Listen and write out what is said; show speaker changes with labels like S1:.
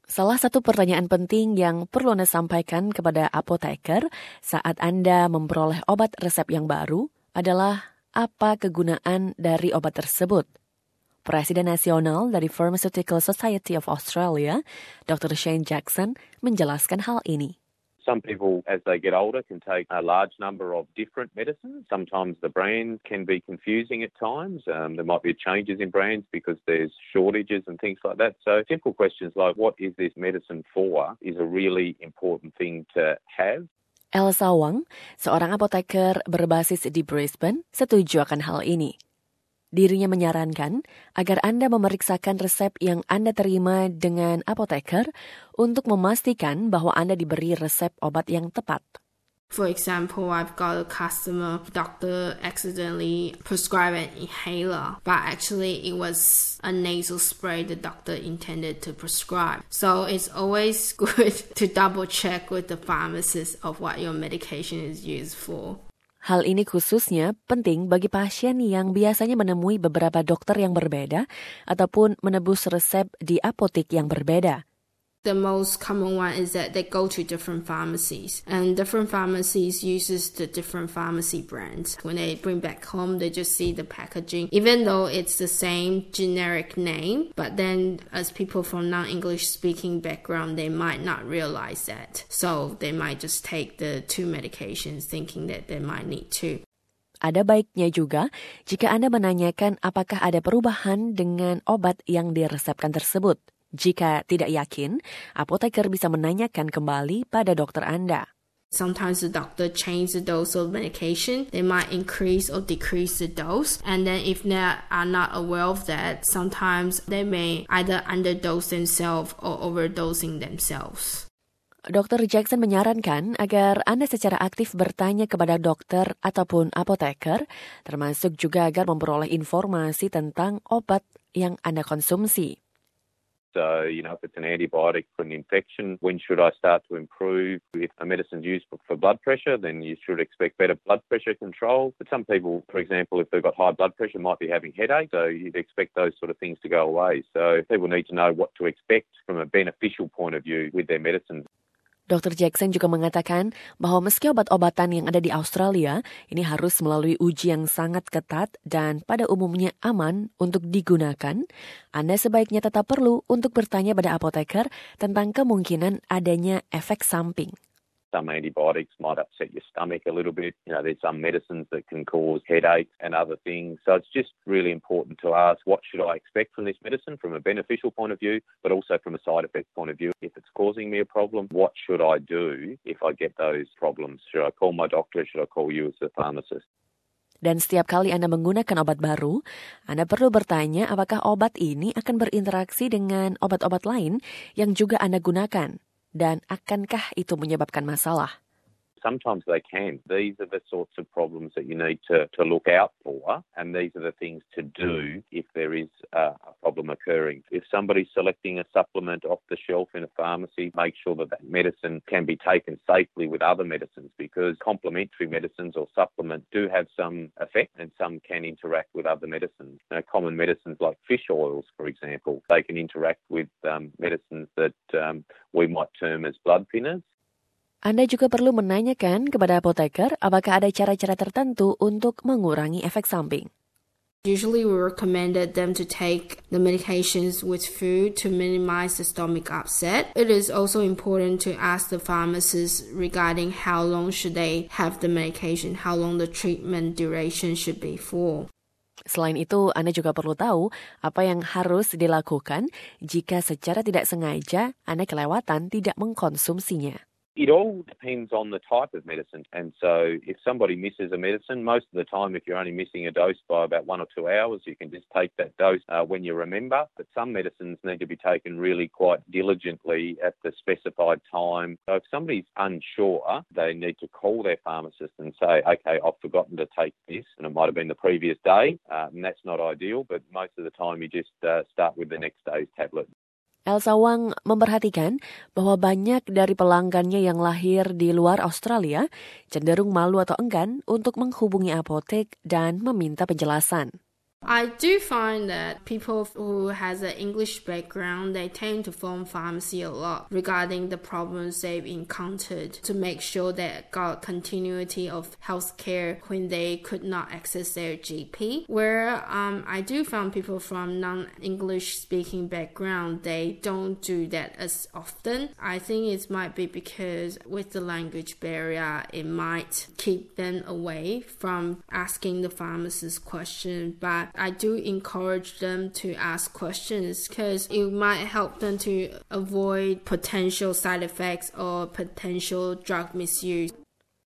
S1: Salah satu pertanyaan penting yang perlu Anda sampaikan kepada apoteker saat Anda memperoleh obat resep yang baru adalah apa kegunaan dari obat tersebut. Presiden Nasional dari Pharmaceutical Society of Australia, Dr. Shane Jackson, menjelaskan hal ini.
S2: Some people, as they get older, can take a large number of different medicines. Sometimes the brands can be confusing at times. There might be changes in brands because there's shortages and things like that. So simple questions like, what is this medicine for, is a really important thing to have.
S1: Elsa Wang, seorang apoteker berbasis di Brisbane, setuju akan hal ini. Dirinya menyarankan agar Anda memeriksakan resep yang Anda terima dengan apoteker untuk memastikan bahwa Anda diberi resep obat yang tepat.
S3: For example, I've got a customer, doctor accidentally prescribed an inhaler, but actually it was a nasal spray the doctor intended to prescribe. So it's always good to double check with the pharmacist of what your medication is used for.
S1: Hal ini khususnya penting bagi pasien yang biasanya menemui beberapa dokter yang berbeda ataupun menebus resep di apotek yang berbeda.
S3: The most common one is that they go to different pharmacies, and different pharmacies uses the different pharmacy brands. When they bring back home, they just see the packaging, even though it's the same generic name, but then as people from non-English speaking background, they might not realize that. So they might just take the two medications thinking that they might need two.
S1: Ada baiknya juga jika Anda menanyakan apakah ada perubahan dengan obat yang diresepkan tersebut. Jika tidak yakin, apoteker bisa menanyakan kembali pada dokter Anda.
S3: Sometimes the doctor change the dose of medication. They might increase or decrease the dose. And then if they are not aware of that, sometimes they may either underdose themselves or overdosing themselves.
S1: Dr. Jackson menyarankan agar Anda secara aktif bertanya kepada dokter ataupun apoteker, termasuk juga agar memperoleh informasi tentang obat yang Anda konsumsi.
S2: So, if it's an antibiotic for an infection, when should I start to improve? If a medicine's used for blood pressure, then you should expect better blood pressure control. But some people, for example, if they've got high blood pressure, might be having headaches, so you'd expect those sort of things to go away. So people need to know what to expect from a beneficial point of view with their medicines.
S1: Dr. Jackson juga mengatakan bahwa meski obat-obatan yang ada di Australia ini harus melalui uji yang sangat ketat dan pada umumnya aman untuk digunakan, Anda sebaiknya tetap perlu untuk bertanya pada apoteker tentang kemungkinan adanya efek samping.
S2: Some antibiotics might upset your stomach a little bit. There's some medicines that can cause headaches and other things. So it's just really important to ask, what should I expect from this medicine from a beneficial point of view, but also from a side effect point of view? If it's causing me a problem, what should I do if I get those problems? Should I call my doctor? Should I call you as the pharmacist?
S1: Dan setiap kali Anda menggunakan obat baru, Anda perlu bertanya apakah obat ini akan berinteraksi dengan obat-obat lain yang juga Anda gunakan. Dan akankah itu menyebabkan masalah?
S2: Sometimes they can. These are the sorts of problems that you need to look out for, and these are the things to do if there is a problem occurring. If somebody's selecting a supplement off the shelf in a pharmacy, make sure that medicine can be taken safely with other medicines, because complementary medicines or supplements do have some effect and some can interact with other medicines. Common medicines like fish oils, for example, they can interact with medicines that we might term as blood thinners.
S1: Anda juga perlu menanyakan kepada apoteker apakah ada cara-cara tertentu untuk mengurangi efek samping.
S3: Usually we recommended them to take the medications with food to minimize the stomach upset. It is also important to ask the pharmacist regarding how long should they have the medication, how long the treatment duration should be for.
S1: Selain itu, Anda juga perlu tahu apa yang harus dilakukan jika secara tidak sengaja Anda kelewatan tidak mengkonsumsinya.
S2: It all depends on the type of medicine. And so if somebody misses a medicine, most of the time if you're only missing a dose by about 1 or 2 hours, you can just take that dose when you remember. But some medicines need to be taken really quite diligently at the specified time. So if somebody's unsure, they need to call their pharmacist and say, okay, I've forgotten to take this, and it might have been the previous day, and that's not ideal, but most of the time you just start with the next day's tablet.
S1: Elsa Wang memperhatikan bahwa banyak dari pelanggannya yang lahir di luar Australia cenderung malu atau enggan untuk menghubungi apotek dan meminta penjelasan.
S3: I do find that people who has an English background, they tend to phone pharmacy a lot regarding the problems they've encountered to make sure they got continuity of healthcare when they could not access their GP. Where I do find people from non-English speaking background, they don't do that as often. I think it might be because with the language barrier, it might keep them away from asking the pharmacist questions. But I do encourage them to ask questions because it might help them to avoid potential side effects or potential drug misuse.